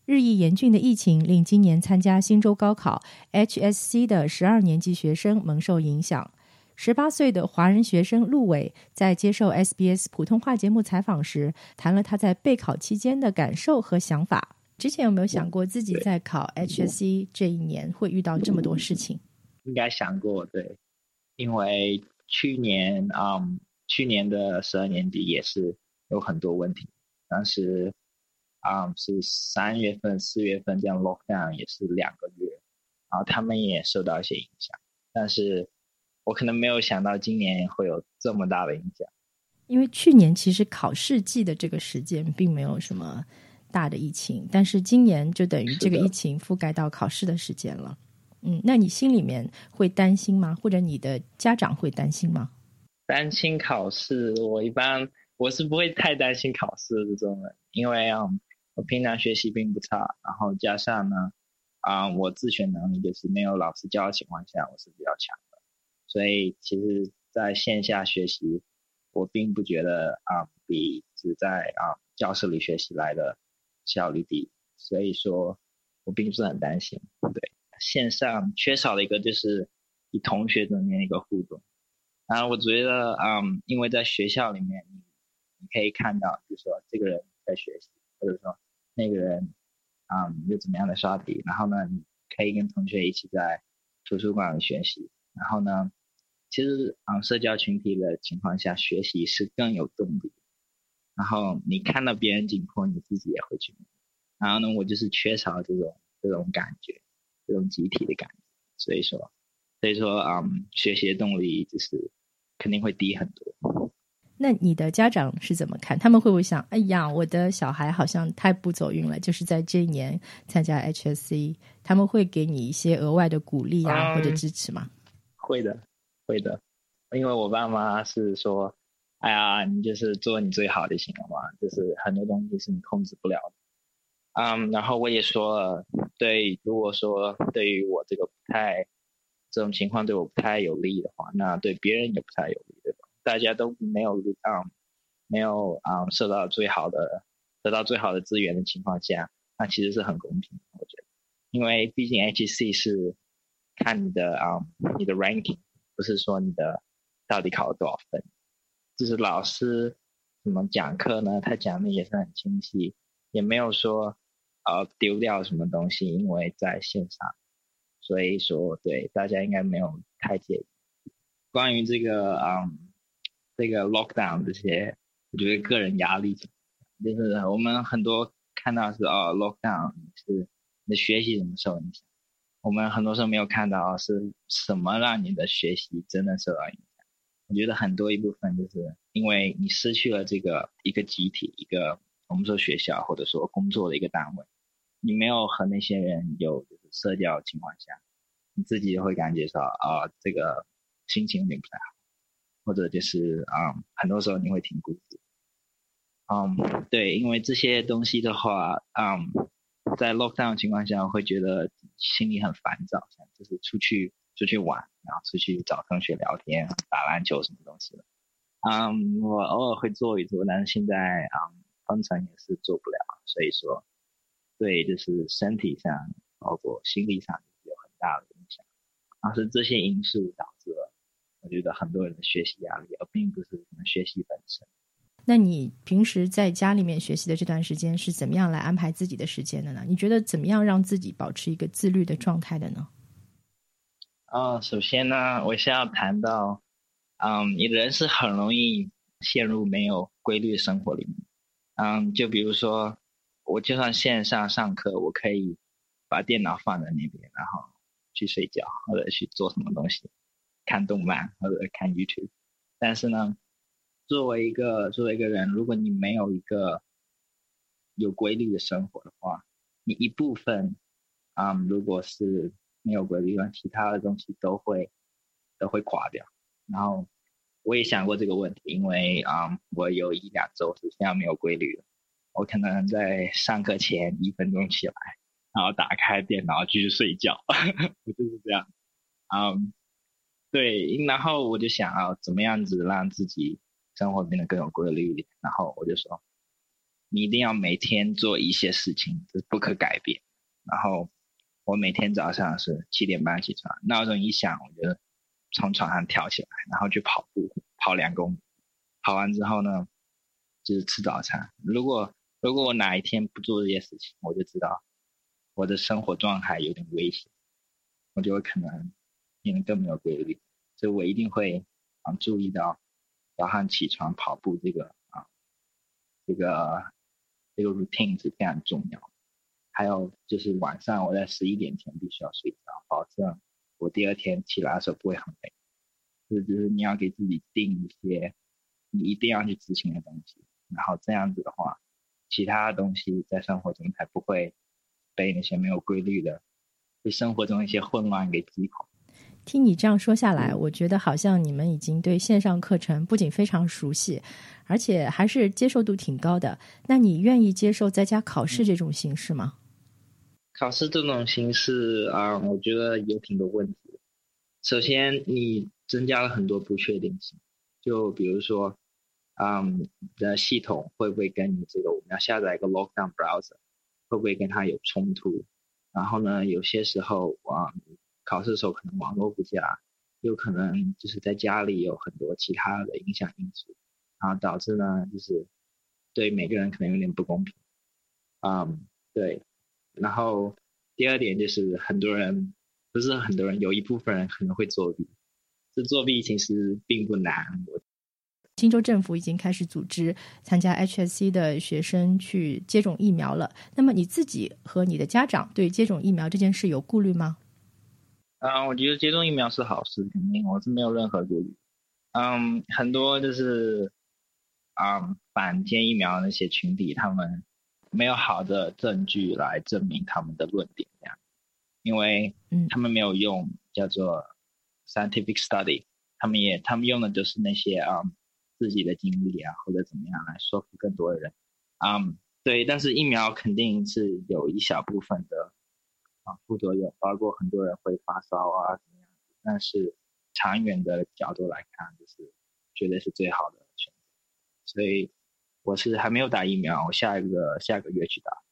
日益严峻的疫情令今年参加新州高考 HSC 的12年级学生蒙受影响。18岁的华人学生陆伟在接受 SBS 普通话节目采访时，谈了他在备考期间的感受和想法。之前有没有想过自己在考 HSC 这一年会遇到这么多事情？ 应该想过，对，因为去年的12年级也是有很多问题，当时是3月份、4月份这样 lockdown 也是2个月，然后他们也受到一些影响，但是我可能没有想到今年会有这么大的影响。 因为去年其实考试季的这个时间并没有什么大的疫情，但是今年就等于这个疫情覆盖到考试的时间了。那你心里面会担心吗？或者你的家长会担心吗？ 担心考试，我是不会太担心考试的这种人，因为我平常学习并不差，然后加上呢我自学能力就是没有老师教的情况下我是比较强的，所以其实在线下学习我并不觉得比只在教室里学习来的效率低，所以说我并不是很担心。对，线上缺少的一个就是与同学之间的一个互动，然后我觉得因为在学校里面你可以看到比如说这个人在学习，或者说那个人又怎么样的刷题，然后呢你可以跟同学一起在图书馆里学习，然后呢其实社交群体的情况下学习是更有动力，然后你看到别人紧迫你自己也会去，然后呢我就是缺少这种感觉，这种集体的感觉，所以说学习的动力就是肯定会低很多。 那你的家长是怎么看？他们会不会想，哎呀，我的小孩好像太不走运了，就是在这一年参加 HSC， 他们会给你一些额外的鼓励或者支持吗？ 会的，因为我爸妈是说，哎呀，你就是做你最好就行了嘛，就是很多东西是你控制不了的。然后我也说了，如果说对于我这种情况对我不太有利的话，那对别人也不太有利，对吧？大家都没有得到最好的资源的情况下，那其实是很公平的，我觉得，因为毕竟 HC 是看你的ranking， 不是说你的到底考了多少分。就是老师怎么讲课呢？他讲的也是很清晰，也没有说丢掉什么东西，因为在线上，所以说对大家应该没有太介意。关于这个lockdown 这些，我觉得个人压力就是我们很多看到是lockdown 是你的学习怎么受影响，我们很多时候没有看到是什么让你的学习真的受到影响。我觉得很多一部分就是因为你失去了这个一个集体，一个我们说学校或者说工作的一个单位，你没有和那些人有就是社交情况下，你自己会感觉到这个心情有点不太好，或者就是很多时候你会挺孤独。对，因为这些东西的话在 lockdown 的情况下我会觉得心里很烦躁，像就是出去玩，然后出去找同学聊天打篮球什么东西的。我偶尔会做一做，但是现在通常也是做不了，所以说对就是身体上包括心理上有很大的影响，是这些因素导致了我觉得很多人的学习压力，而并不是可能学习本身。 那你平时在家里面学习的这段时间是怎么样来安排自己的时间的呢？你觉得怎么样让自己保持一个自律的状态的呢？ 首先呢，我先要谈到你的人是很容易陷入没有规律的生活里面。就比如说我就算线上上课，我可以把电脑放在那边，然后去睡觉或者去做什么东西，看动漫或者看 YouTube。但是呢，作为一个人，如果你没有一个有规律的生活的话，你一部分如果是没有规律，其他的东西都会垮掉。然后我也想过这个问题，因为我有1-2周是这样没有规律的，我可能在上课前1分钟起来，然后打开电脑继续睡觉我就是这样。对，然后我就想怎么样子让自己生活变得更有规律一点，然后我就说你一定要每天做一些事情，这是不可改变。然后我每天早上是7点半起床，闹钟一响我就从床上跳起来，然后去跑步，跑2公里，跑完之后呢就是吃早餐。如果我哪一天不做这些事情，我就知道我的生活状态有点危险，我就会可能变得更没有规律。所以我一定会注意到早上起床跑步这个 routine 是非常重要。还有就是晚上我在11点前必须要睡觉，保证我第二天起来的时候不会很累。就是你要给自己定一些你一定要去执行的东西，然后这样子的话，其他的东西在生活中才不会被那些没有规律的被生活中一些混乱给击垮。 听你这样说下来，我觉得好像你们已经对线上课程不仅非常熟悉，而且还是接受度挺高的。那你愿意接受在家考试这种形式吗？ 考试这种形式我觉得有挺多问题。首先你增加了很多不确定性，就比如说你的系统会不会跟你这个我们要下载一个 lockdown browser 会不会跟它有冲突。然后呢有些时候考试的时候可能网络不佳，有可能就是在家里有很多其他的影响因素，然后导致呢就是对每个人可能有点不公平。对。然后第二点就是不是很多人，有一部分人可能会作弊。这作弊其实并不难。 新州政府已经开始组织参加 HSC 的学生去接种疫苗了。那么你自己和你的家长对接种疫苗这件事有顾虑吗？ 我觉得接种疫苗是好事，肯定我是没有任何顾虑。很多就是反接疫苗那些群体，他们没有好的证据来证明他们的论点，这样，因为他们没有用叫做 scientific study， 他们用的就是那些自己的经历或者怎么样来说服更多的人。对，但是疫苗肯定是有一小部分的副作用，包括很多人会发烧怎么样，但是长远的角度来看，就是绝对是最好的选择。所以我是还没有打疫苗，我下个月去打。